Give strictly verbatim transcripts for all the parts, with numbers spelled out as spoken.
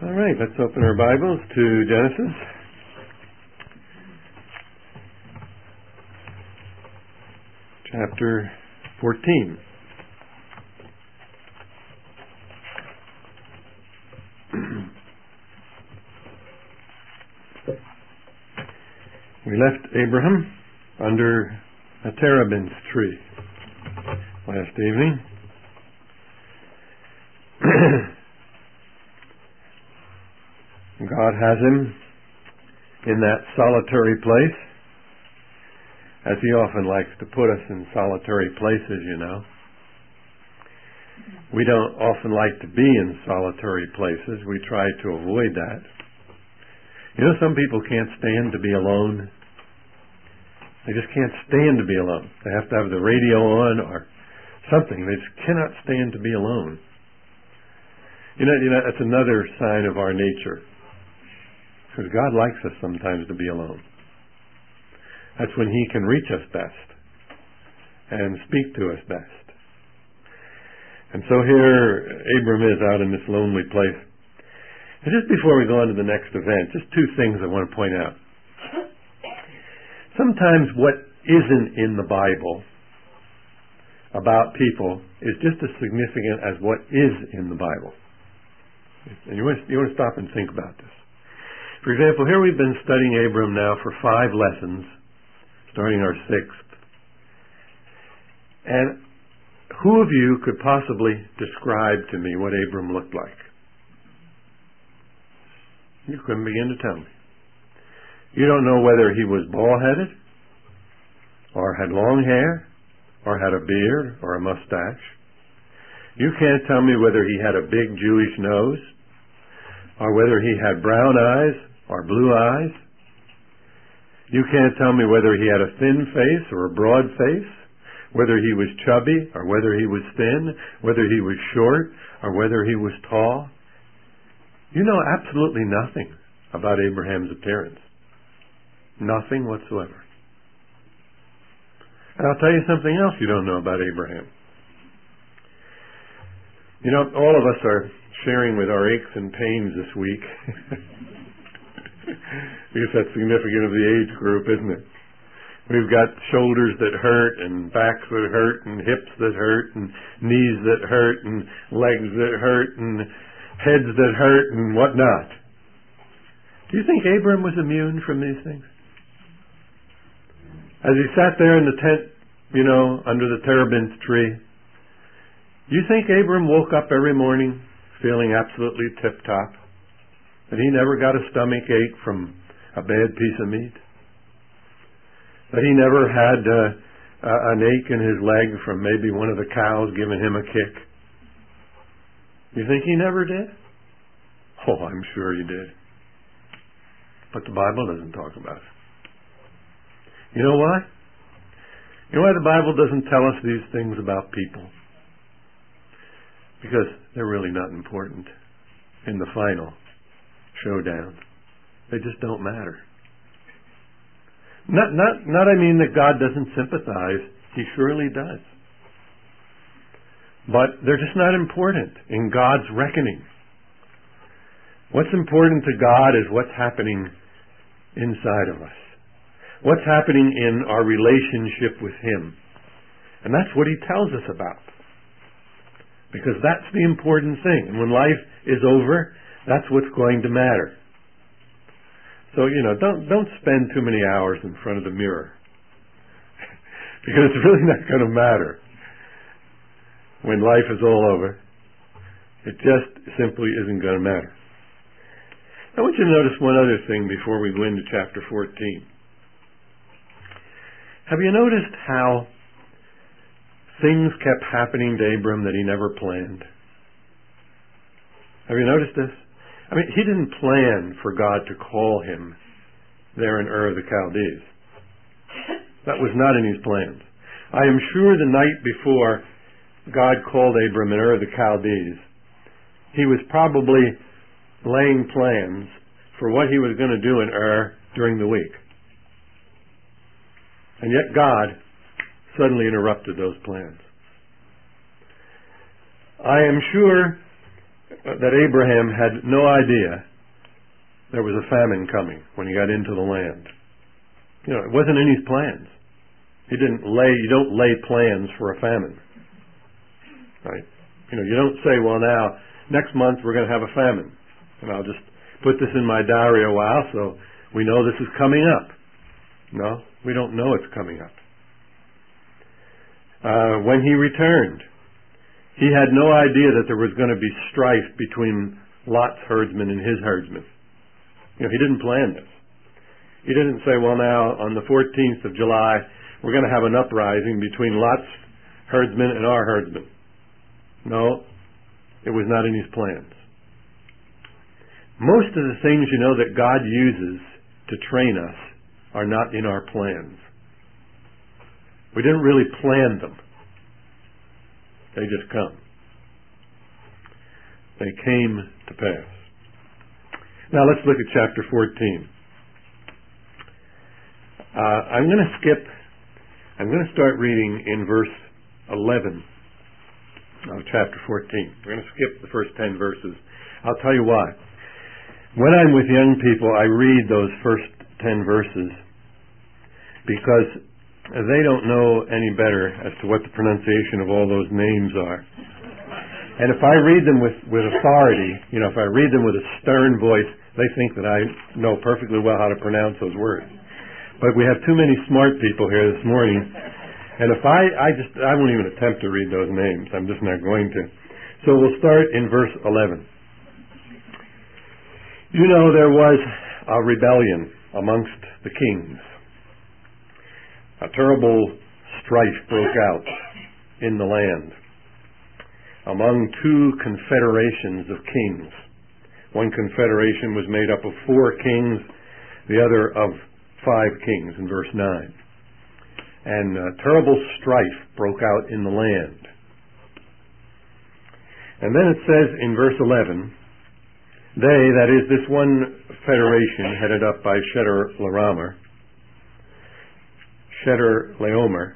All right, let's open our Bibles to Genesis. Chapter fourteen. We left Abraham under a terebinth tree last evening. God has him in that solitary place, as he often likes to put us in solitary places, you know. We don't often like to be in solitary places. We try to avoid that. You know, some people can't stand to be alone. They just can't stand to be alone. They have to have the radio on or something. They just cannot stand to be alone. You know, you know, that's another sign of our nature. Because God likes us sometimes to be alone. That's when he can reach us best and speak to us best. And so here Abram is out in this lonely place. And just before we go on to the next event, just two things I want to point out. Sometimes what isn't in the Bible about people is just as significant as what is in the Bible. And you want to, you want to stop and think about this. For example, here we've been studying Abram now for five lessons, starting our sixth. And who of you could possibly describe to me what Abram looked like? You couldn't begin to tell me. You don't know whether he was bald-headed, or had long hair, or had a beard, or a mustache. You can't tell me whether he had a big Jewish nose, or whether he had brown eyes, or blue eyes. You can't tell me whether he had a thin face or a broad face, whether he was chubby or whether he was thin, whether he was short or whether he was tall. You know absolutely nothing about Abraham's appearance. Nothing whatsoever. And I'll tell you something else you don't know about Abraham. You know, all of us are sharing with our aches and pains this week. Because that's significant of the age group, isn't it? We've got shoulders that hurt, and backs that hurt, and hips that hurt, and knees that hurt, and legs that hurt, and heads that hurt, and whatnot. Do you think Abram was immune from these things? As he sat there in the tent, you know, under the terebinth tree, do you think Abram woke up every morning feeling absolutely tip-top? That he never got a stomach ache from a bad piece of meat? That he never had uh, uh, an ache in his leg from maybe one of the cows giving him a kick? You think he never did? Oh, I'm sure he did. But the Bible doesn't talk about it. You know why? You know why the Bible doesn't tell us these things about people? Because they're really not important in the final showdown. They just don't matter. Not, not, not I mean that God doesn't sympathize. He surely does. But they're just not important in God's reckoning. What's important to God is what's happening inside of us. What's happening in our relationship with Him. And that's what He tells us about. Because that's the important thing. And when life is over, that's what's going to matter. So, you know, don't don't spend too many hours in front of the mirror. Because it's really not going to matter when life is all over. It just simply isn't going to matter. I want you to notice one other thing before we go into chapter fourteen. Have you noticed how things kept happening to Abram that he never planned? Have you noticed this? I mean, he didn't plan for God to call him there in Ur of the Chaldees. That was not in his plans. I am sure the night before God called Abram in Ur of the Chaldees, he was probably laying plans for what he was going to do in Ur during the week. And yet God suddenly interrupted those plans. I am sure that Abraham had no idea there was a famine coming when he got into the land. You know, it wasn't in his plans. He didn't lay, you don't lay plans for a famine. Right? You know, you don't say, well now, next month we're going to have a famine. And I'll just put this in my diary a while so we know this is coming up. No, we don't know it's coming up. Uh, when he returned, he had no idea that there was going to be strife between Lot's herdsmen and his herdsmen. You know, he didn't plan this. He didn't say, well now, on the fourteenth of July, we're going to have an uprising between Lot's herdsmen and our herdsmen. No, it was not in his plans. Most of the things, you know, that God uses to train us are not in our plans. We didn't really plan them. They just come. They came to pass. Now let's look at chapter fourteen. Uh, I'm going to skip, I'm going to start reading in verse eleven of chapter fourteen. We're going to skip the first ten verses. I'll tell you why. When I'm with young people, I read those first ten verses because they don't know any better as to what the pronunciation of all those names are. And if I read them with, with authority, you know, if I read them with a stern voice, they think that I know perfectly well how to pronounce those words. But we have too many smart people here this morning, and if I, I just, I won't even attempt to read those names. I'm just not going to. So we'll start in verse eleven. You know, there was a rebellion amongst the kings. A terrible strife broke out in the land among two confederations of kings. One confederation was made up of four kings, the other of five kings, in verse nine. And a terrible strife broke out in the land. And then it says in verse eleven, they, that is this one federation headed up by Chedorlaomer, Chedorlaomer,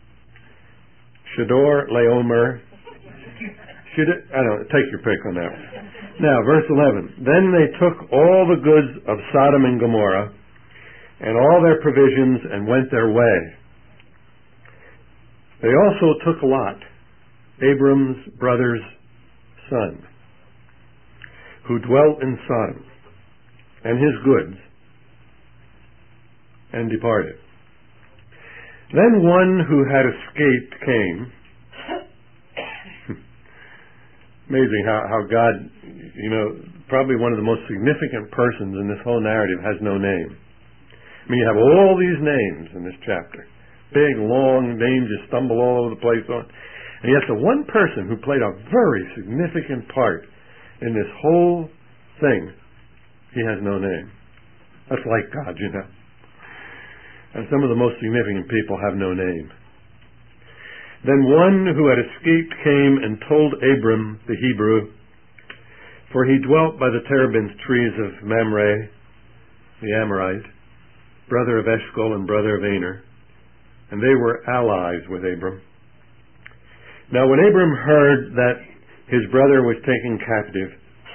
Chedorlaomer, I don't know, take your pick on that one. Now, verse eleven, then they took all the goods of Sodom and Gomorrah and all their provisions and went their way. They also took Lot, Abram's brother's son, who dwelt in Sodom, and his goods, and departed. Then one who had escaped came. Amazing how, how God, you know, probably one of the most significant persons in this whole narrative has no name. I mean, you have all these names in this chapter. Big, long names you stumble all over the place on. And yet the one person who played a very significant part in this whole thing, he has no name. That's like God, you know. And some of the most significant people have no name. Then one who had escaped came and told Abram the Hebrew, for he dwelt by the terebinth trees of Mamre, the Amorite, brother of Eshcol and brother of Aner, and they were allies with Abram. Now when Abram heard that his brother was taken captive,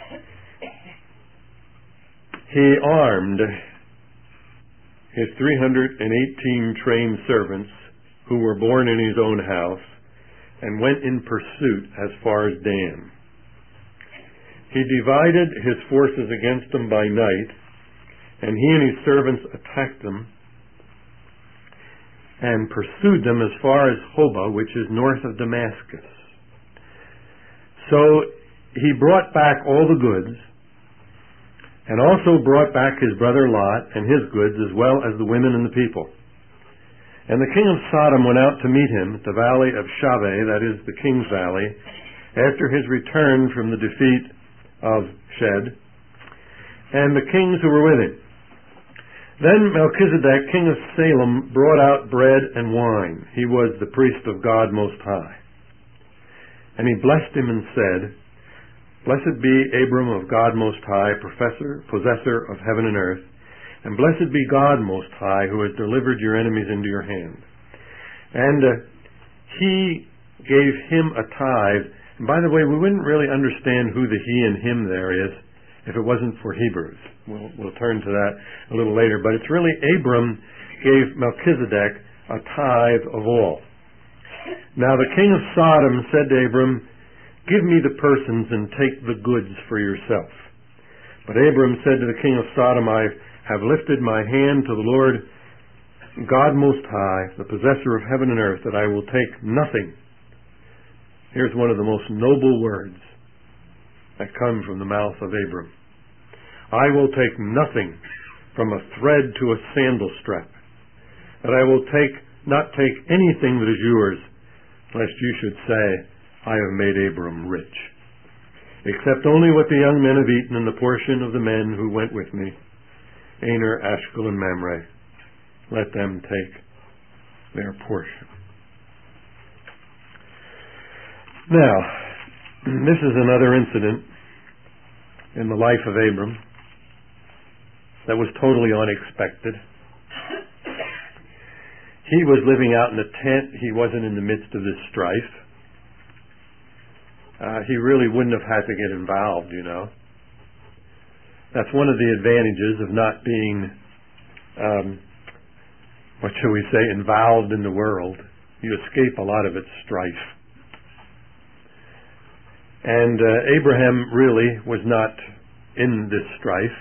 he armed his three hundred eighteen trained servants who were born in his own house, and went in pursuit as far as Dan. He divided his forces against them by night, and he and his servants attacked them and pursued them as far as Hobah, which is north of Damascus. So he brought back all the goods, and also brought back his brother Lot and his goods, as well as the women and the people. And the king of Sodom went out to meet him at the valley of Shaveh, that is the king's valley, after his return from the defeat of Shed, and the kings who were with him. Then Melchizedek, king of Salem, brought out bread and wine. He was the priest of God Most High. And he blessed him and said, Blessed be Abram of God Most High, professor, possessor of heaven and earth, and blessed be God Most High, who has delivered your enemies into your hand. And uh, he gave him a tithe And by the way, we wouldn't really understand who the he and him there is if it wasn't for Hebrews. We'll, we'll turn to that a little later. But it's really Abram gave Melchizedek a tithe of all. Now the king of Sodom said to Abram, "Give me the persons and take the goods for yourself." But Abram said to the king of Sodom, "I have lifted my hand to the Lord God Most High, the possessor of heaven and earth, that I will take nothing." Here's one of the most noble words that come from the mouth of Abram. "I will take nothing from a thread to a sandal strap, that I will take not take anything that is yours, lest you should say, I have made Abram rich, except only what the young men have eaten and the portion of the men who went with me, Aner, Ashkel, and Mamre. Let them take their portion." Now, this is another incident in the life of Abram that was totally unexpected. He was living out in a tent. He wasn't in the midst of this strife. Uh, he really wouldn't have had to get involved, you know. That's one of the advantages of not being, um, what shall we say, involved in the world. You escape a lot of its strife. And uh, Abraham really was not in this strife.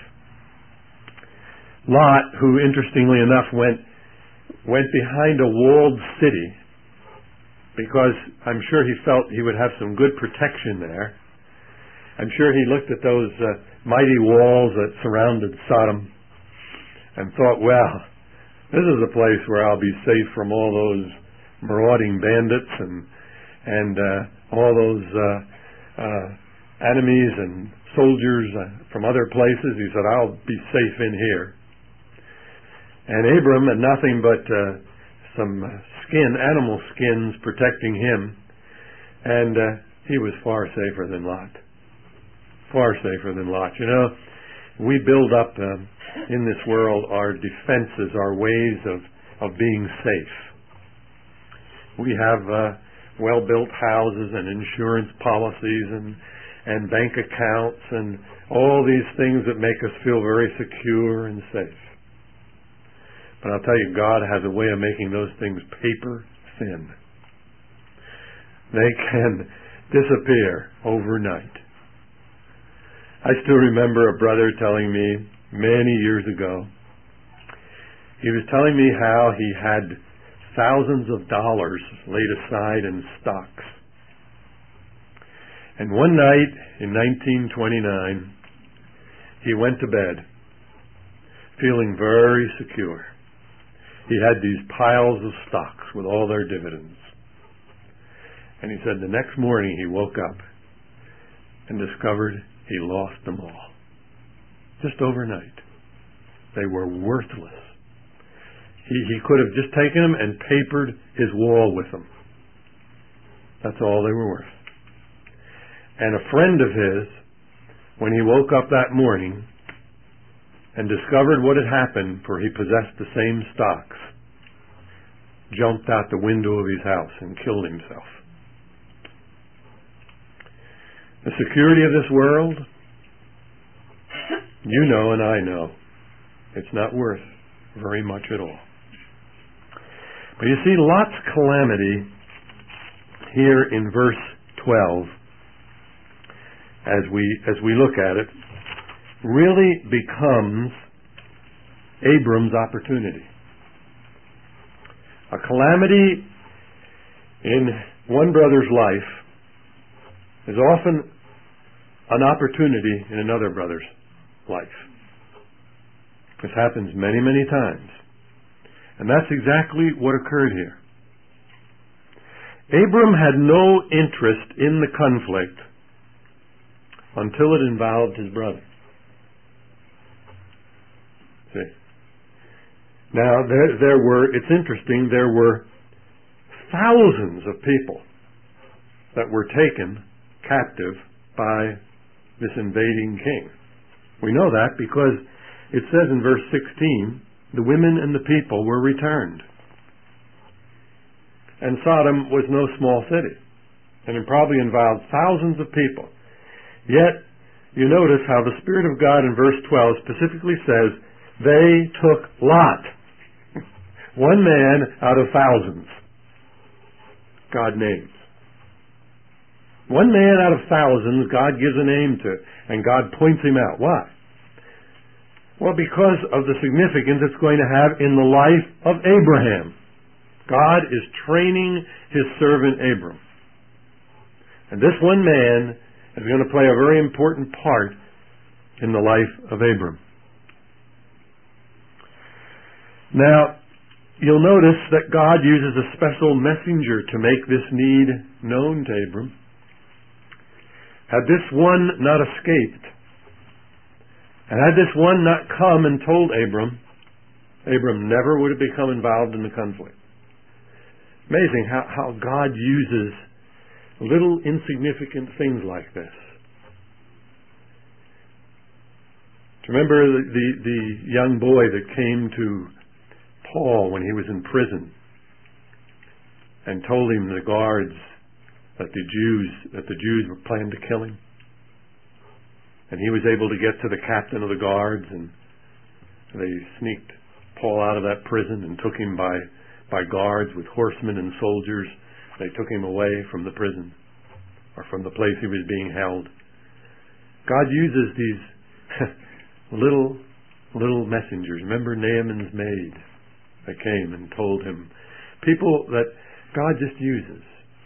Lot, who interestingly enough went went behind a walled city because I'm sure he felt he would have some good protection there. I'm sure he looked at those uh, mighty walls that surrounded Sodom and thought, well, this is a place where I'll be safe from all those marauding bandits and and uh, all those uh, uh, enemies and soldiers uh, from other places. He said, I'll be safe in here. And Abram had nothing but uh, some skin, animal skins protecting him, and uh, he was far safer than Lot. Far safer than Lot. You know, we build up uh, in this world our defenses, our ways of, of being safe. We have uh, well-built houses and insurance policies and, and bank accounts and all these things that make us feel very secure and safe. But I'll tell you, God has a way of making those things paper thin. They can disappear overnight. I still remember a brother telling me many years ago, he was telling me how he had thousands of dollars laid aside in stocks. And one night in nineteen twenty-nine, he went to bed feeling very secure. He had these piles of stocks with all their dividends. And he said the next morning he woke up and discovered he lost them all. Just overnight. They were worthless. He, he could have just taken them and papered his wall with them. That's all they were worth. And a friend of his, when he woke up that morning and discovered what had happened, for he possessed the same stocks, jumped out the window of his house and killed himself. The security of this world, you know and I know, it's not worth very much at all. But you see, Lot's calamity here in verse twelve, as we as we look at it, really becomes Abram's opportunity. A calamity in one brother's life is often an opportunity in another brother's life. This happens many, many times. And that's exactly what occurred here. Abram had no interest in the conflict until it involved his brother. See? Now, there, there were, it's interesting, there were thousands of people that were taken captive by this invading king. We know that because it says in verse sixteen, the women and the people were returned. And Sodom was no small city. and it probably involved thousands of people. Yet, you notice how the Spirit of God in verse twelve specifically says, they took Lot. One man out of thousands. God names. One man out of thousands God gives a name to, and God points him out. Why? Well, because of the significance it's going to have in the life of Abraham. God is training His servant Abram. And this one man is going to play a very important part in the life of Abram. Now, you'll notice that God uses a special messenger to make this need known to Abram. Had this one not escaped, and had this one not come and told Abram, Abram never would have become involved in the conflict. Amazing how, how God uses little insignificant things like this. Do you remember the, the, the young boy that came to Paul when he was in prison and told him the guards that the Jews that the Jews were planning to kill him? And he was able to get to the captain of the guards, and they sneaked Paul out of that prison and took him by by guards with horsemen and soldiers. They took him away from the prison, or from the place he was being held. God uses these little, little messengers. Remember Naaman's maid that came and told him. People that God just uses.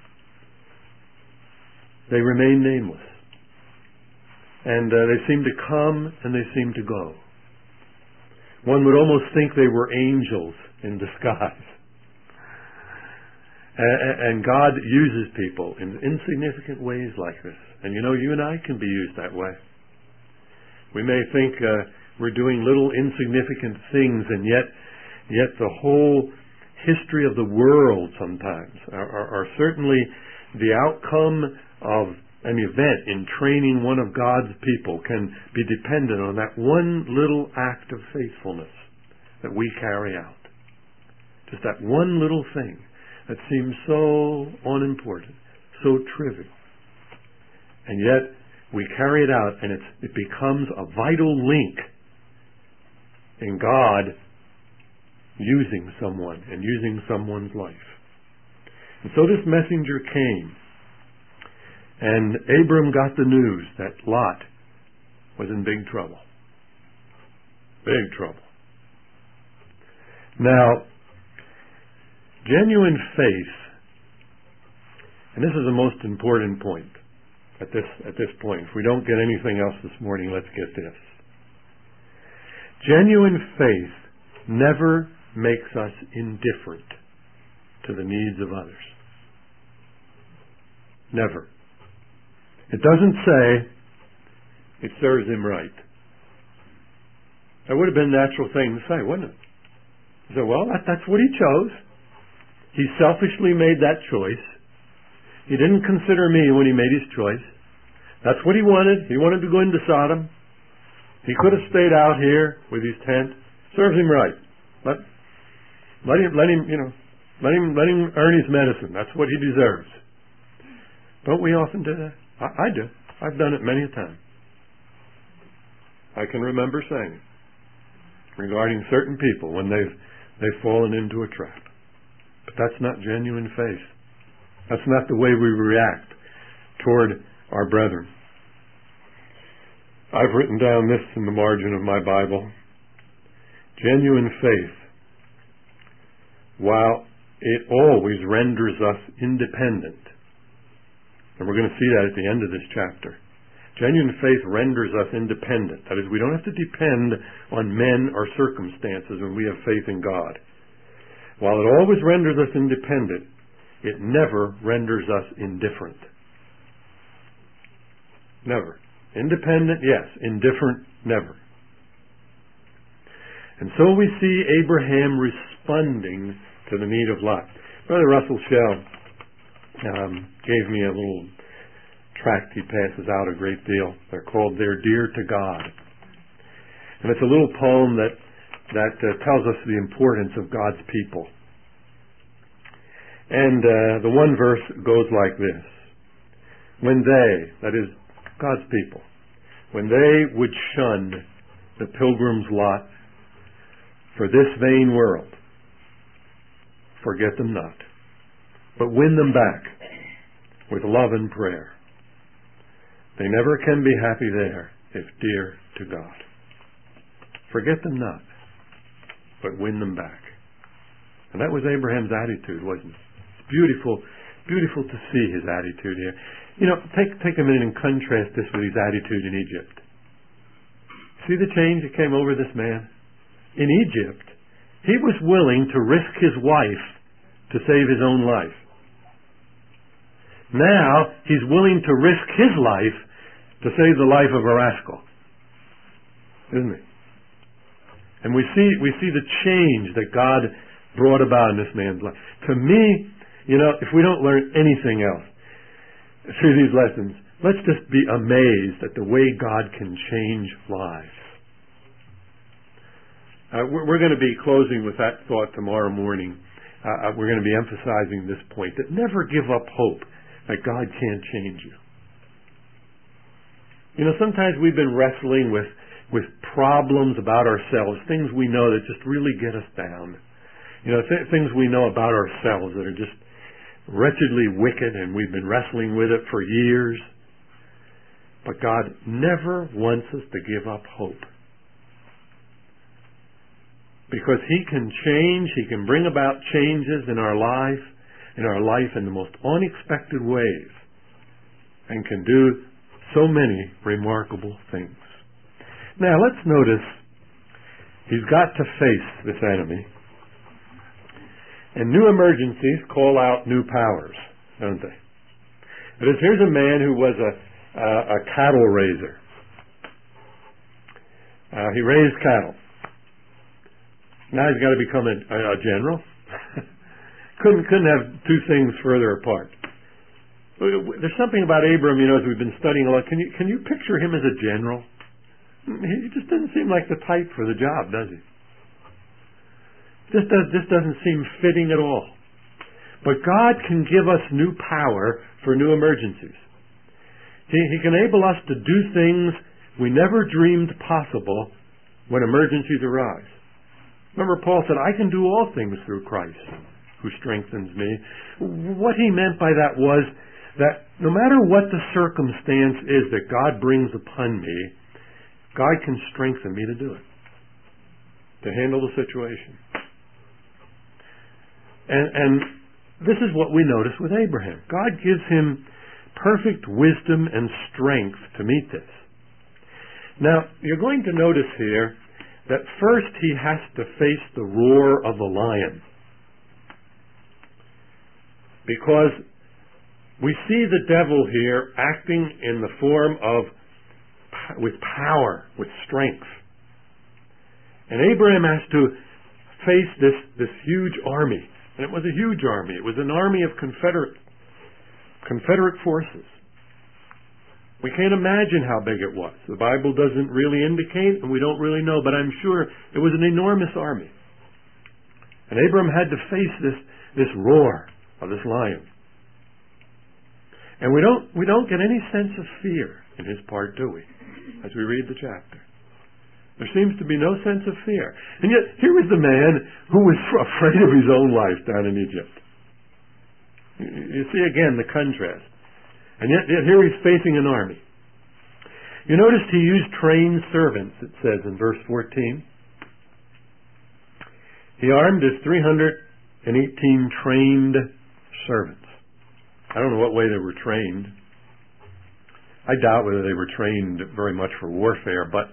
They remain nameless. And uh, they seem to come and they seem to go. One would almost think they were angels in disguise. And God uses people in insignificant ways like this. And you know, you and I can be used that way. We may think uh, we're doing little insignificant things, and yet yet the whole history of the world sometimes are, are, are certainly the outcome of an event in training one of God's people can be dependent on that one little act of faithfulness that we carry out. Just that one little thing that seems so unimportant, so trivial. And yet, we carry it out, and it's, it becomes a vital link in God using someone and using someone's life. And so this messenger came, and Abram got the news that Lot was in big trouble. Big trouble. Now, genuine faith, and this is the most important point at this at this point. If we don't get anything else this morning, let's get this. Genuine faith never makes us indifferent to the needs of others. Never. It doesn't say it serves him right. That would have been a natural thing to say, wouldn't it? You say, well, that, that's what he chose. He selfishly made that choice. He didn't consider me when he made his choice. That's what he wanted. He wanted to go into Sodom. He could have stayed out here with his tent. Serves him right. Let, let him, let him, you know, let him, let him earn his medicine. That's what he deserves. Don't we often do that? I, I do. I've done it many a time. I can remember saying it regarding certain people when they've they've fallen into a trap. But that's not genuine faith. That's not the way we react toward our brethren. I've written down this in the margin of my Bible. Genuine faith, while it always renders us independent, and we're going to see that at the end of this chapter. Genuine faith renders us independent. That is, we don't have to depend on men or circumstances when we have faith in God. While it always renders us independent, it never renders us indifferent. Never. Independent, yes. Indifferent, never. And so we see Abraham responding to the need of Lot. Brother Russell Shell um, gave me a little tract he passes out a great deal. They're called They're Dear to God. And it's a little poem that that uh, tells us the importance of God's people. And uh, the one verse goes like this. when they, that is, God's people, when they would shun the pilgrim's lot for this vain world, forget them not, but win them back with love and prayer. They never can be happy there if dear to God. Forget them not, but win them back. And that was Abraham's attitude, wasn't it? It's beautiful, beautiful to see his attitude here. You know, take, take a minute and contrast this with his attitude in Egypt. See the change that came over this man? In Egypt, he was willing to risk his wife to save his own life. Now, he's willing to risk his life to save the life of a rascal. Isn't he? And we see, we see the change that God brought about in this man's life. To me, you know, if we don't learn anything else through these lessons, let's just be amazed at the way God can change lives. Uh, we're, we're going to be closing with that thought tomorrow morning. Uh, we're going to be emphasizing this point, that never give up hope that God can't change you. You know, sometimes we've been wrestling with, with problems about ourselves, things we know that just really get us down. You know, th- things we know about ourselves that are just wretchedly wicked, and we've been wrestling with it for years. But God never wants us to give up hope. Because He can change, He can bring about changes in our life, in our life in the most unexpected ways, and can do so many remarkable things. Now let's notice he's got to face this enemy. And new emergencies call out new powers, don't they? That is, here's a man who was a, a, a cattle raiser. Uh, he raised cattle. Now he's got to become a, a general. couldn't couldn't have two things further apart. There's something about Abram, you know, as we've been studying a lot. Can you can you picture him as a general? He just doesn't seem like the type for the job, does he? This, does, this doesn't seem fitting at all. But God can give us new power for new emergencies. He, he can enable us to do things we never dreamed possible when emergencies arise. Remember, Paul said, I can do all things through Christ who strengthens me. What he meant by that was that no matter what the circumstance is that God brings upon me, God can strengthen me to do it, to handle the situation. And, and this is what we notice with Abraham. God gives him perfect wisdom and strength to meet this. Now, you're going to notice here that first he has to face the roar of the lion. Because we see the devil here acting in the form of, with power, with strength. And Abraham has to face this, this huge army. And it was a huge army. It was an army of Confederate, Confederate forces. We can't imagine how big it was. The Bible doesn't really indicate, and we don't really know, but I'm sure it was an enormous army. And Abraham had to face this, this roar of this lion. And we don't, we don't get any sense of fear in his part, do we? As we read the chapter. There seems to be no sense of fear. And yet, here was the man who was afraid of his own life down in Egypt. You see again the contrast. And yet, yet here he's facing an army. You notice he used trained servants, it says in verse fourteen. He armed his three hundred eighteen trained servants. I don't know what way they were trained. I doubt whether they were trained very much for warfare, but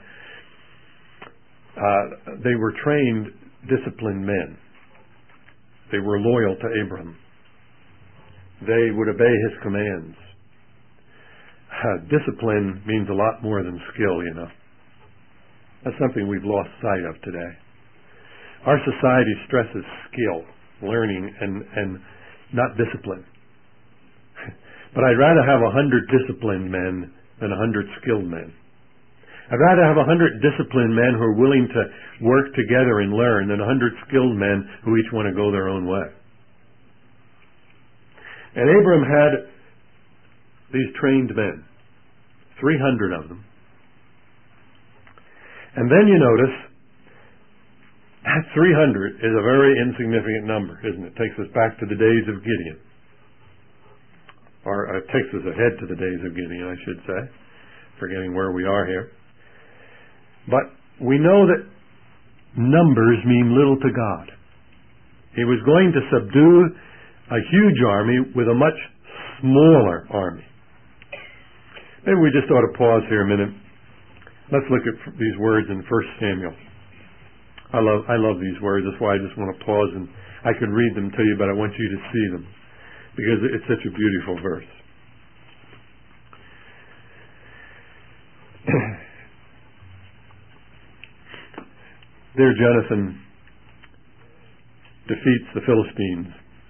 Uh, they were trained, disciplined men. They were loyal to Abram. They would obey his commands. Uh, discipline means a lot more than skill, you know. That's something we've lost sight of today. Our society stresses skill, learning, and, and not discipline. But I'd rather have a hundred disciplined men than a hundred skilled men. I'd rather have a hundred disciplined men who are willing to work together and learn than a hundred skilled men who each want to go their own way. And Abram had these trained men, three hundred of them. And then you notice that three hundred is a very insignificant number, isn't it? It takes us back to the days of Gideon. Or uh, takes us ahead to the days of Gideon, I should say, forgetting where we are here. But we know that numbers mean little to God. He was going to subdue a huge army with a much smaller army. Maybe we just ought to pause here a minute. Let's look at these words in First Samuel. I love I love these words. That's why I just want to pause, and I could read them to you, but I want you to see them because it's such a beautiful verse. There Jonathan defeats the Philistines.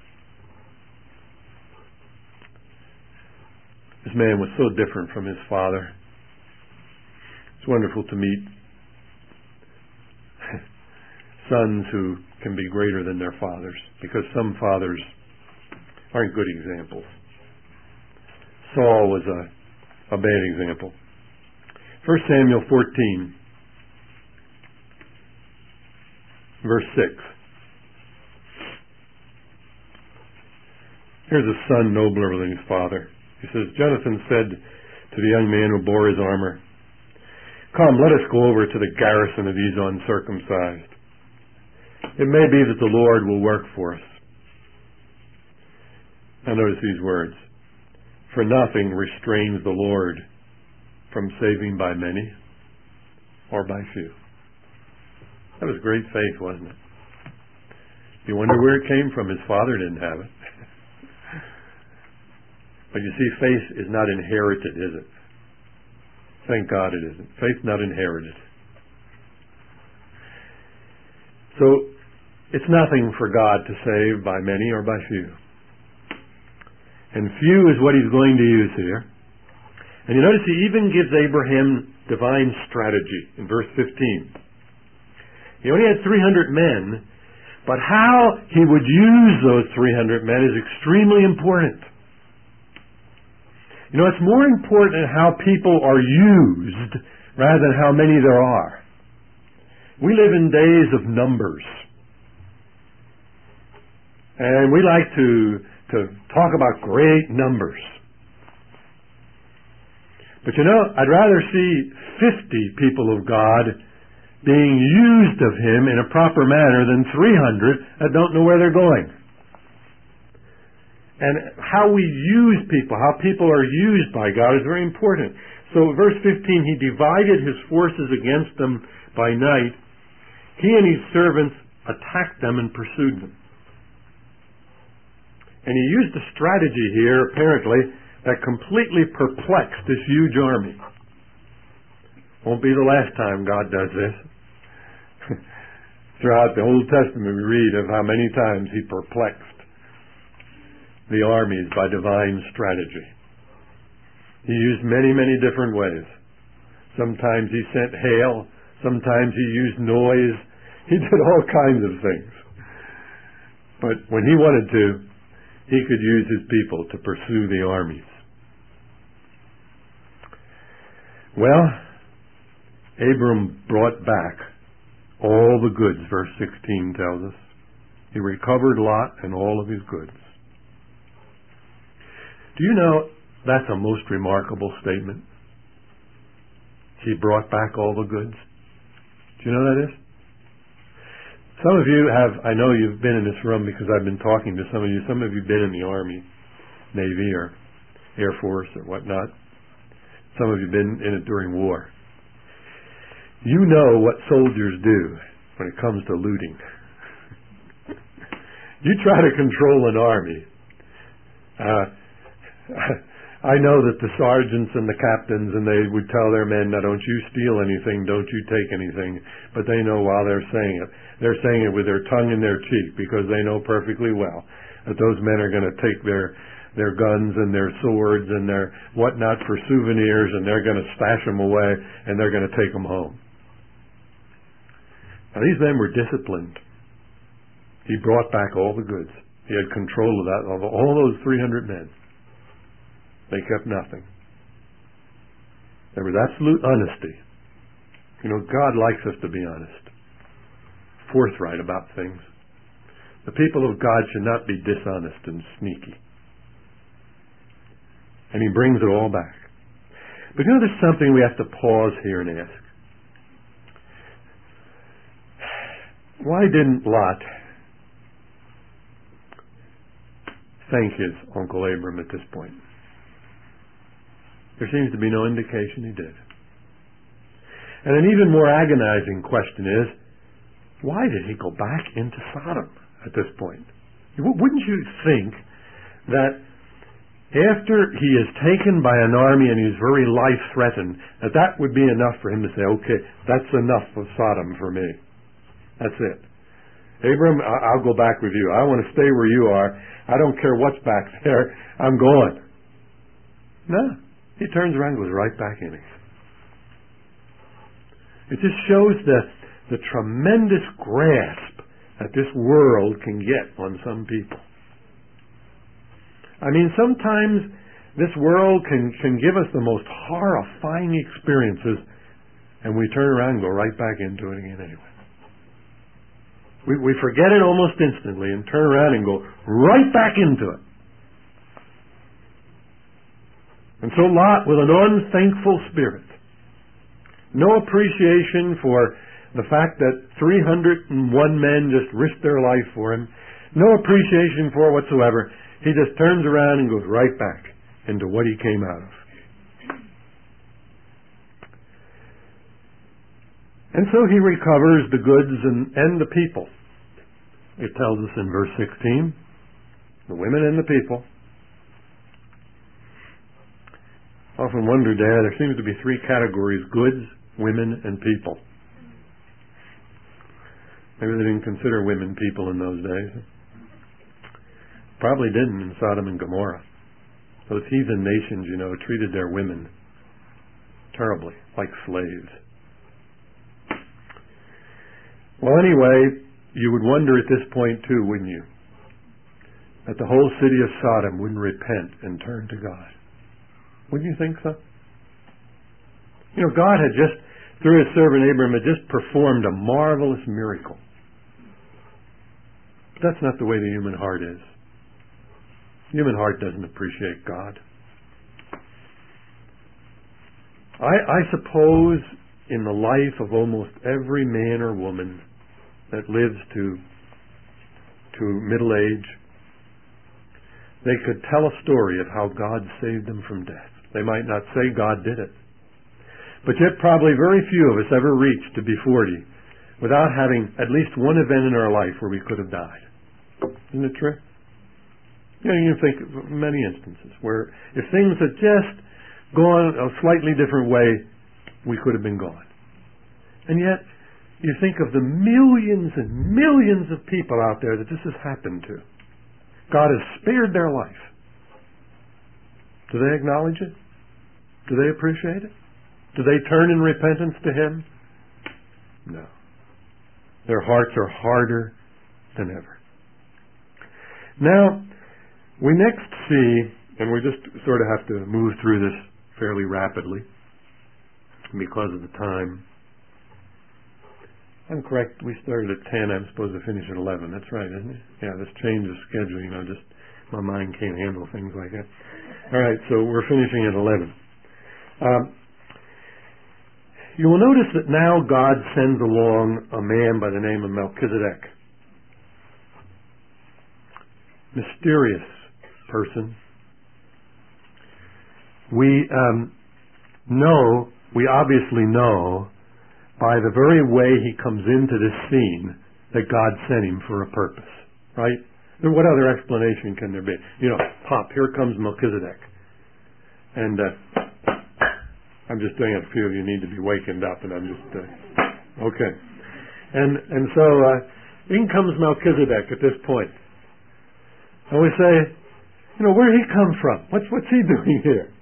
This man was so different from his father. It's wonderful to meet sons who can be greater than their fathers, because some fathers aren't good examples. Saul was a, a bad example. First Samuel fourteen, verse six. Here's a son nobler than his father. He says, Jonathan said to the young man who bore his armor, "Come, let us go over to the garrison of these uncircumcised. It may be that the Lord will work for us." Now notice these words. "For nothing restrains the Lord from saving by many or by few." That was great faith, wasn't it? You wonder where it came from. His father didn't have it. But you see, faith is not inherited, is it? Thank God it isn't. Faith not inherited. So, it's nothing for God to save by many or by few. And few is what he's going to use here. And you notice he even gives Abraham divine strategy in verse fifteen. He only had three hundred men, but how he would use those three hundred men is extremely important. You know, it's more important how people are used rather than how many there are. We live in days of numbers. And we like to, to talk about great numbers. But you know, I'd rather see fifty people of God being used of Him in a proper manner than three hundred that don't know where they're going. And how we use people, how people are used by God is very important. So verse fifteen, he divided his forces against them by night. He and his servants attacked them and pursued them. And he used a strategy here, apparently, that completely perplexed this huge army. Won't be the last time God does this. Throughout the Old Testament we read of how many times he perplexed the armies by divine strategy. He used many, many different ways. Sometimes he sent hail. Sometimes he used noise. He did all kinds of things. But when he wanted to, he could use his people to pursue the armies. Well, Abram brought back all the goods, verse sixteen tells us. He recovered Lot and all of his goods. Do you know that's a most remarkable statement? He brought back all the goods. Do you know that is? Some of you have, I know you've been in this room because I've been talking to some of you. Some of you have been in the Army, Navy, or Air Force, or whatnot. Some of you have been in it during war. You know what soldiers do when it comes to looting. You try to control an army. Uh, I know that the sergeants and the captains, and they would tell their men, now don't you steal anything, don't you take anything, but they know while they're saying it. They're saying it with their tongue in their cheek because they know perfectly well that those men are going to take their, their guns and their swords and their whatnot for souvenirs, and they're going to stash them away, and they're going to take them home. Now these men were disciplined. He brought back all the goods. He had control of that, of all those three hundred men. They kept nothing. There was absolute honesty. You know, God likes us to be honest, forthright about things. The people of God should not be dishonest and sneaky. And he brings it all back. But you know, there's something we have to pause here and ask. Why didn't Lot thank his Uncle Abram at this point? There seems to be no indication he did. And an even more agonizing question is, why did he go back into Sodom at this point? Wouldn't you think that after he is taken by an army and he's very life-threatened, that that would be enough for him to say, okay, that's enough of Sodom for me. That's it. Abram, I'll go back with you. I want to stay where you are. I don't care what's back there. I'm going. No. He turns around and goes right back in it. It just shows the, the tremendous grasp that this world can get on some people. I mean, sometimes this world can, can give us the most horrifying experiences, and we turn around and go right back into it again anyway. We, we forget it almost instantly and turn around and go right back into it. And so Lot, with an unthankful spirit, no appreciation for the fact that three hundred one men just risked their life for him, no appreciation for it whatsoever, he just turns around and goes right back into what he came out of. And so he recovers the goods and, and the people. It tells us in verse sixteen, the women and the people. I often wonder, Dad, there seems to be three categories: goods, women, and people. Maybe they didn't consider women people in those days. Probably didn't in Sodom and Gomorrah. Those heathen nations, you know, treated their women terribly, like slaves. Well, anyway, you would wonder at this point too, wouldn't you, that the whole city of Sodom wouldn't repent and turn to God. Wouldn't you think so? You know, God had just, through his servant Abram, had just performed a marvelous miracle. But that's not the way the human heart is. The human heart doesn't appreciate God. I, I suppose in the life of almost every man or woman that lives to to middle age, they could tell a story of how God saved them from death. They might not say God did it, but yet probably very few of us ever reached to be forty without having at least one event in our life where we could have died. Isn't it true? You know, you can think of many instances where if things had just gone a slightly different way, we could have been gone. And yet, you think of the millions and millions of people out there that this has happened to. God has spared their life. Do they acknowledge it? Do they appreciate it? Do they turn in repentance to Him? No. Their hearts are harder than ever. Now, we next see, and we just sort of have to move through this fairly rapidly because of the time. I'm correct, we started at ten, I'm supposed to finish at eleven. That's right, isn't it? Yeah, this change of schedule, you know, just my mind can't handle things like that. All right, so we're finishing at eleven. Um, you will notice that now God sends along a man by the name of Melchizedek. Mysterious person. We um, know, we obviously know, by the very way he comes into this scene, that God sent him for a purpose. Right? What other explanation can there be? You know, pop, here comes Melchizedek. And uh, I'm just doing it. A few of you need to be wakened up, and I'm just, uh, okay. And and so uh, in comes Melchizedek at this point. And we say, you know, where did he come from? What's what's he doing here?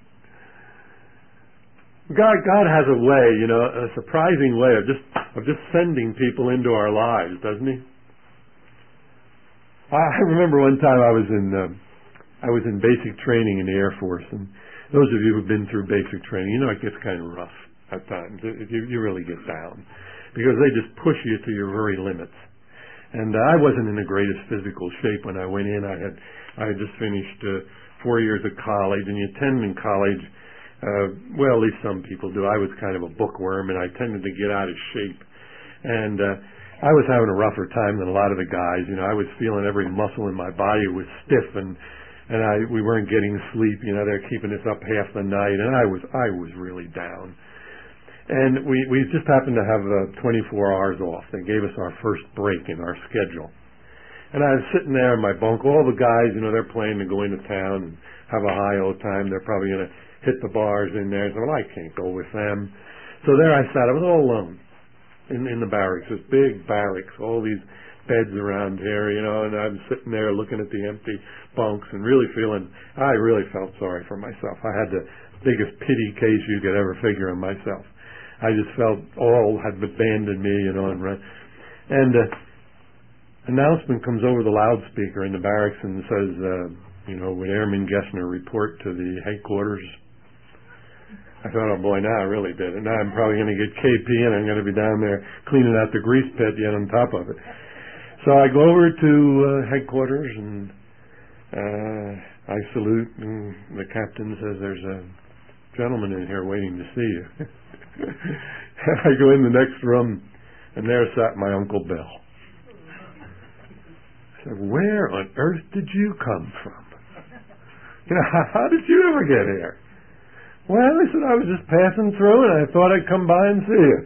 God God has a way, you know, a surprising way of just of just sending people into our lives, doesn't he? I remember one time I was in uh, I was in basic training in the Air Force, and those of you who've been through basic training, you know it gets kind of rough at times. You, you really get down because they just push you to your very limits. And uh, I wasn't in the greatest physical shape when I went in. I had I had just finished uh, four years of college, and you tend in college, uh, well, at least some people do. I was kind of a bookworm, and I tended to get out of shape. And uh, I was having a rougher time than a lot of the guys. You know, I was feeling every muscle in my body was stiff, and and I we weren't getting sleep. You know, they're keeping us up half the night, and I was I was really down. And we, we just happened to have uh, twenty-four hours off. They gave us our first break in our schedule. And I was sitting there in my bunk. All the guys, you know, they're planning to go into town and have a high old time. They're probably going to hit the bars in there. So, well, I can't go with them. So there I sat. I was all alone in, in the barracks, this big barracks, all these beds around here, you know, and I'm sitting there looking at the empty bunks and really feeling, I really felt sorry for myself. I had the biggest pity case you could ever figure on myself. I just felt all had abandoned me, you know, and and uh, announcement comes over the loudspeaker in the barracks and says, uh, you know, would Airman Gessner report to the headquarters? I thought, oh boy, now I really did it. Now I'm probably going to get K P and I'm going to be down there cleaning out the grease pit yet on top of it. So I go over to uh, headquarters and uh, I salute, and the captain says, there's a gentleman in here waiting to see you. I go in the next room, and there sat my Uncle Bill. I said, where on earth did you come from? You know, how, how did you ever get here? Well, I said, I was just passing through, and I thought I'd come by and see you.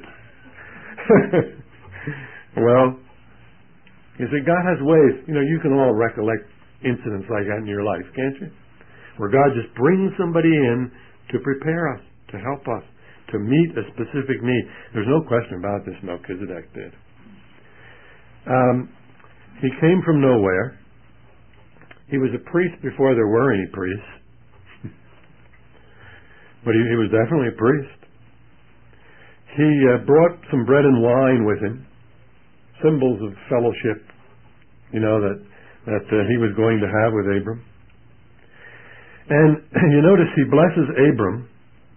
Well, you see, God has ways. You know, you can all recollect incidents like that in your life, can't you? Where God just brings somebody in to prepare us, to help us, to meet a specific need. There's no question about this, Melchizedek did. Um, he came from nowhere. He was a priest before there were any priests. But he, he was definitely a priest. He uh, brought some bread and wine with him, symbols of fellowship, you know, that, that uh, he was going to have with Abram. And you notice he blesses Abram.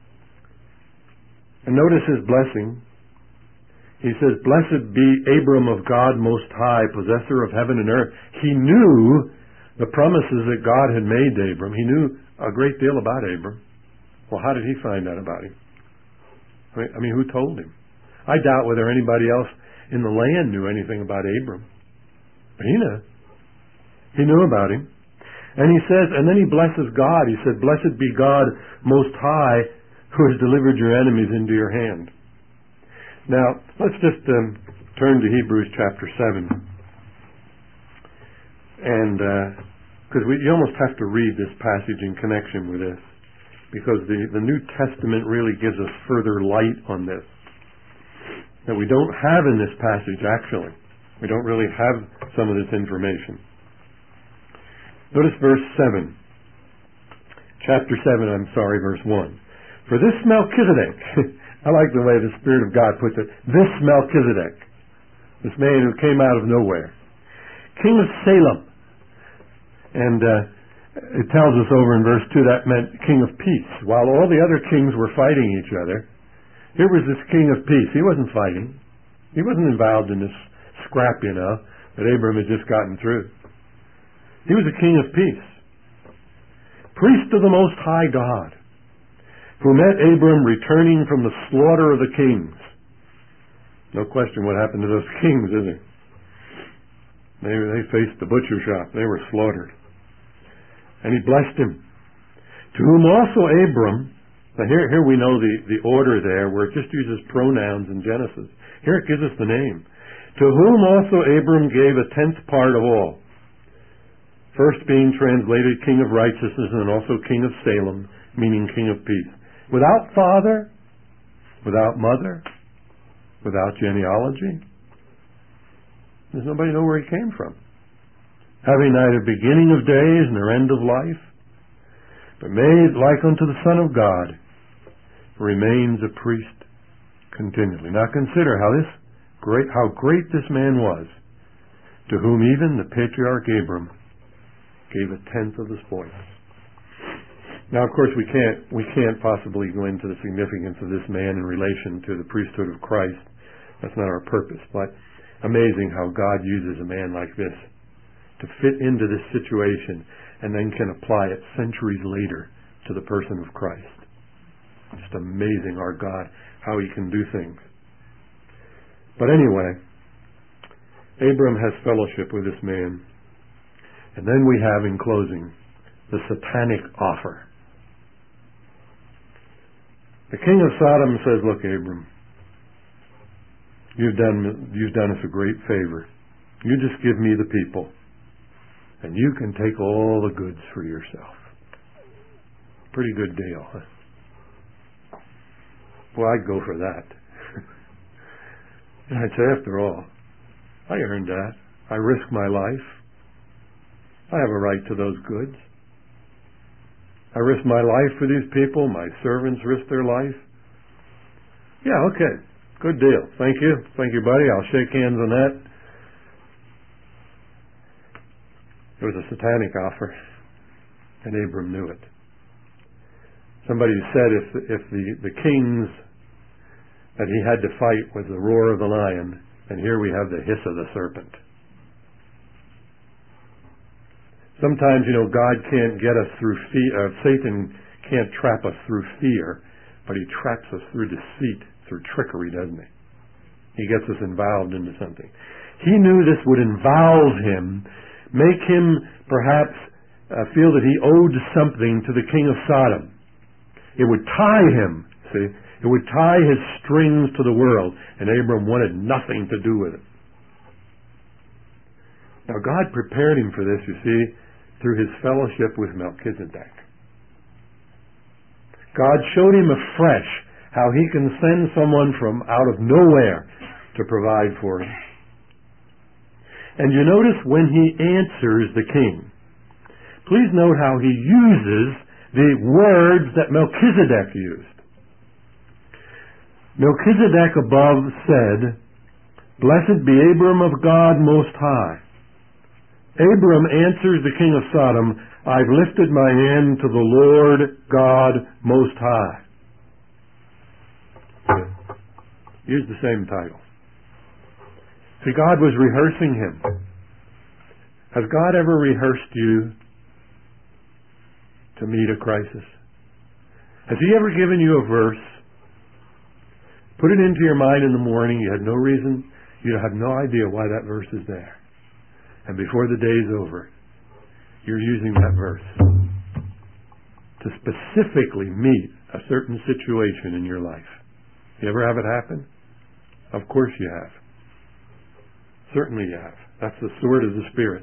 And notice his blessing. He says, blessed be Abram of God Most High, possessor of heaven and earth. He knew the promises that God had made to Abram. He knew a great deal about Abram. Well, how did he find out about him? I mean, I mean, who told him? I doubt whether anybody else in the land knew anything about Abram. But he knew. He knew about him. And he says, and then he blesses God. He said, blessed be God Most High, who has delivered your enemies into your hand. Now, let's just um, turn to Hebrews chapter seven. And, because uh, you almost have to read this passage in connection with this, because the, the New Testament really gives us further light on this, that we don't have in this passage, actually. We don't really have some of this information. Notice verse seven. Chapter seven, I'm sorry, verse one. For this Melchizedek, I like the way the Spirit of God puts it, this Melchizedek, this man who came out of nowhere, king of Salem. And uh, it tells us over in verse two that meant king of peace. While all the other kings were fighting each other, here was this king of peace. He wasn't fighting. He wasn't involved in this scrap, you know, that Abram had just gotten through. He was a king of peace. Priest of the Most High God, who met Abram returning from the slaughter of the kings. No question what happened to those kings, is it? They, they faced the butcher shop. They were slaughtered. And he blessed him. To whom also Abram, now here, here we know the, the order there, where it just uses pronouns in Genesis. Here it gives us the name. To whom also Abram gave a tenth part of all. First being translated King of Righteousness and also King of Salem, meaning King of Peace. Without father, without mother, without genealogy. There's nobody know where he came from. Having neither beginning of days nor end of life, but made like unto the Son of God, remains a priest continually. Now consider how this great, how great this man was, to whom even the patriarch Abram gave a tenth of the spoils. Now, of course, we can't we can't possibly go into the significance of this man in relation to the priesthood of Christ. That's not our purpose. But amazing how God uses a man like this to fit into this situation and then can apply it centuries later to the person of Christ. Just amazing, our God, how He can do things. But anyway, Abram has fellowship with this man. And then we have, in closing, the satanic offer. The king of Sodom says, look, Abram, you've done, you've done us a great favor. You just give me the people, and you can take all the goods for yourself. Pretty good deal, huh? Well, I'd go for that. And I'd say, after all, I earned that. I risked my life. I have a right to those goods. I risked my life for these people. My servants risked their life. Yeah, okay. Good deal. Thank you. Thank you, buddy. I'll shake hands on that. It was a satanic offer, and Abram knew it. Somebody said if, if the, the kings that he had to fight was the roar of the lion, and here we have the hiss of the serpent. Sometimes, you know, God can't get us through fear. Uh, Satan can't trap us through fear, but he traps us through deceit, through trickery, doesn't he? He gets us involved into something. He knew this would involve him, make him perhaps uh, feel that he owed something to the king of Sodom. It would tie him, see? It would tie his strings to the world, and Abram wanted nothing to do with it. Now, God prepared him for this, you see, through his fellowship with Melchizedek. God showed him afresh how he can send someone from out of nowhere to provide for him. And you notice when he answers the king, please note how he uses the words that Melchizedek used. Melchizedek above said, "Blessed be Abram of God Most High." Abram answers the king of Sodom, "I've lifted my hand to the Lord God Most High." Use the same title. See, God was rehearsing him. Has God ever rehearsed you to meet a crisis? Has He ever given you a verse, put it into your mind in the morning, you had no reason, you have no idea why that verse is there, and before the day is over, you're using that verse to specifically meet a certain situation in your life? You ever have it happen? Of course you have. Certainly you have. That's the sword of the Spirit.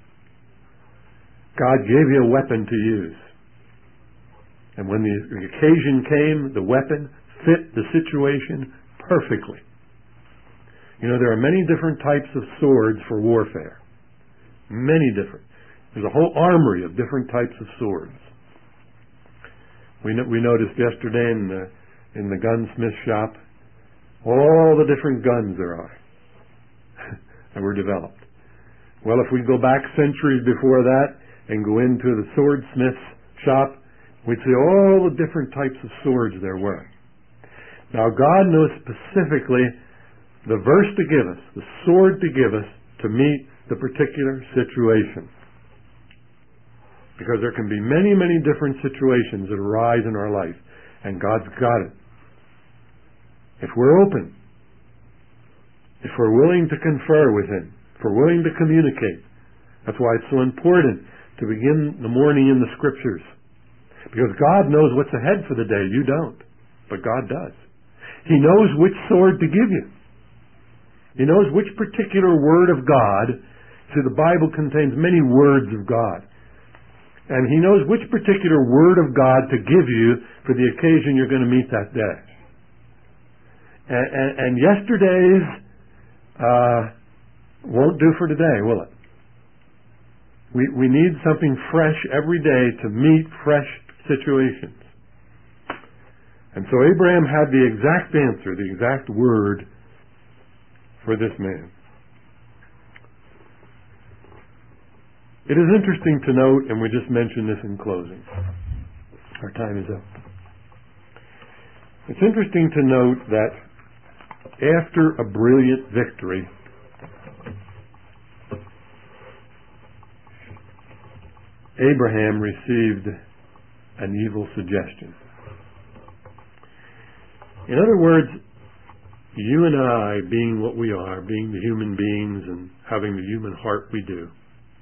God gave you a weapon to use. And when the occasion came, the weapon fit the situation perfectly. You know, there are many different types of swords for warfare. Many different. There's a whole armory of different types of swords. We no, we noticed yesterday in the in the gunsmith shop all the different guns there are that were developed. Well, if we go back centuries before that and go into the swordsmith's shop, we'd see all the different types of swords there were. Now, God knows specifically the verse to give us, the sword to give us to meet the particular situation. Because there can be many, many different situations that arise in our life, and God's got it. If we're open, if we're willing to confer with Him, if we're willing to communicate, that's why it's so important to begin the morning in the Scriptures. Because God knows what's ahead for the day. You don't. But God does. He knows which sword to give you. He knows which particular word of God. See, the Bible contains many words of God. And He knows which particular word of God to give you for the occasion you're going to meet that day. And, and, and yesterday's uh, won't do for today, will it? We, we need something fresh every day to meet fresh situations. And so Abraham had the exact answer, the exact word for this man. It is interesting to note, and we just mentioned this in closing. Our time is up. It's interesting to note that after a brilliant victory, Abraham received an evil suggestion. In other words, you and I, being what we are, being the human beings and having the human heart we do,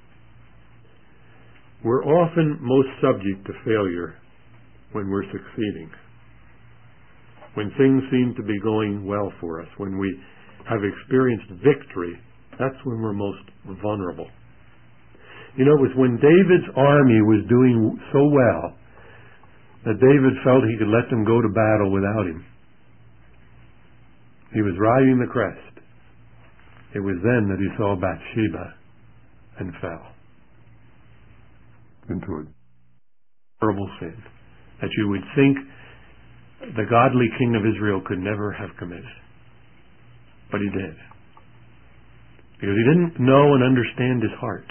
we're often most subject to failure when we're succeeding. When things seem to be going well for us, when we have experienced victory, that's when we're most vulnerable. You know, it was when David's army was doing so well that David felt he could let them go to battle without him. He was riding the crest. It was then that he saw Bathsheba and fell into a terrible sin that you would think the godly king of Israel could never have committed. But he did. Because he didn't know and understand his heart.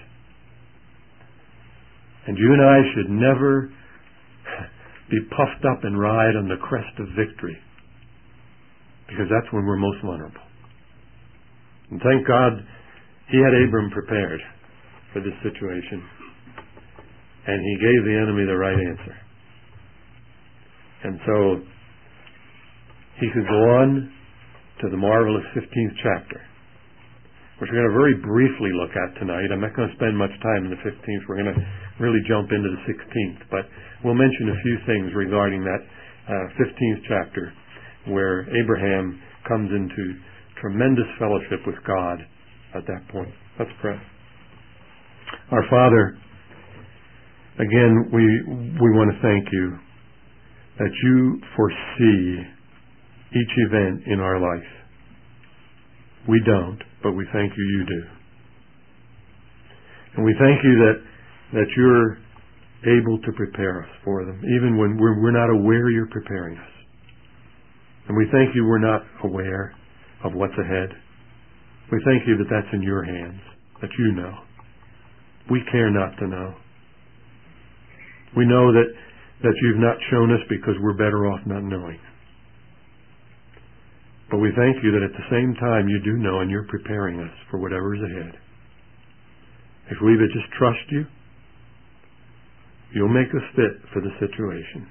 And you and I should never be puffed up and ride on the crest of victory. Because that's when we're most vulnerable. And thank God he had Abram prepared for this situation. And he gave the enemy the right answer. And so he could go on to the marvelous fifteenth chapter, which we're going to very briefly look at tonight. I'm not going to spend much time in the fifteenth. We're going to really jump into the sixteenth. But we'll mention a few things regarding that uh, fifteenth chapter, where Abraham comes into tremendous fellowship with God at that point. Let's pray. Our Father, again, we we want to thank you that you foresee each event in our life. We don't, but we thank you you do. And we thank you that that you're able to prepare us for them, even when we're, we're not aware you're preparing us. And we thank you we're not aware of what's ahead. We thank you that that's in your hands, that you know. We care not to know. We know that, that you've not shown us because we're better off not knowing. But we thank you that at the same time you do know and you're preparing us for whatever is ahead. If we would just trust you, you'll make us fit for the situation.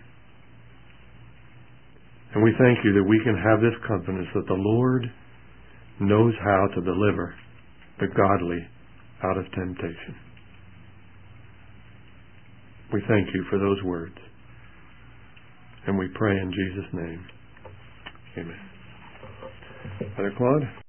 And we thank you that we can have this confidence that the Lord knows how to deliver the godly out of temptation. We thank you for those words. And we pray in Jesus' name. Amen. Brother Claude?